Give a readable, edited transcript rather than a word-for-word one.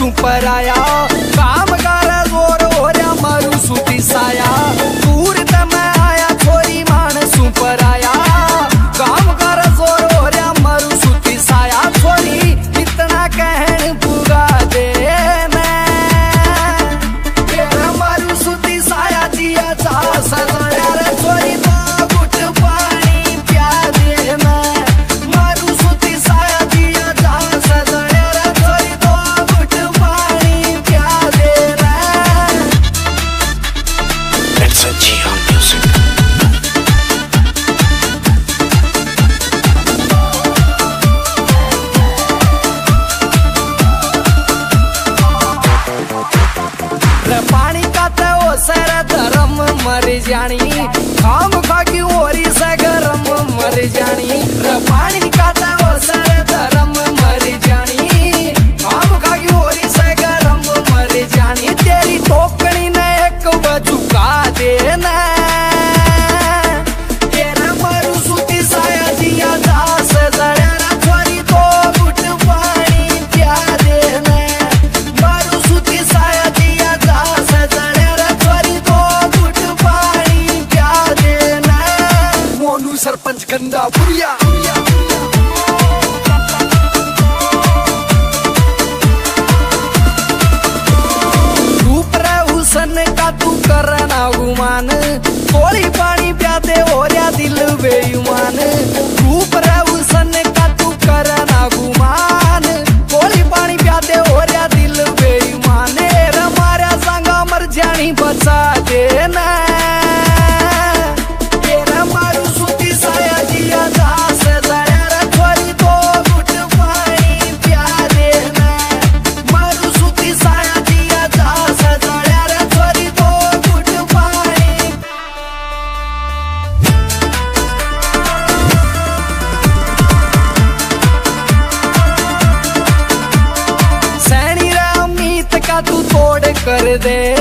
सु पर आया काम कर जोर हो रहा मारू सूती साया दूर ते मैं आया छोरी मान सु पर आया काम कर जोर हो रहा मारू सूती साया छोरी इतना कहन पूरा दे मैं तेरा मारू सूती साया दिया जा सजया रे छोरी तो गुट पानी प्या दे मैं मारू सूती साया दिया जा सजया रे छोरी तो गुट पानी प्या दे रे। It's a Geo Music. पानी का ते ओ सर धर्म मर जानी खाम खाकी ओरी से गरम मर जानी पानी का ते ओ सर धर्म मर जानी खाम खाकी ओरी से गरम मर जानी तेरी टोकनी ने एक बजुका देना तेरा मारू सूती साया दिया दास जरा छोरी तो गुट पानी प्या देना मारू सूती साया दिया दास जरा छोरी तो गुट पानी प्या देना। मोनू सरपंच गंदा बुरिया रूप रे हुसन का तू करना गुमान थोड़ी पानी प्यादे हो रहा दिल बेईमान रूप रे हुसन का तू करना गुमान थोड़ी पानी प्यादे हो रहा दिल बेईमान रे मारा संगा मर जानी बचा देना तेरा मारू सूती साया दिया दास जरा छोरी तो गुट पानी प्या देना मारू सूती साया दिया दास जरा छोरी तो गुट पानी। सैनी रे अमित का तू तोड़ कर दे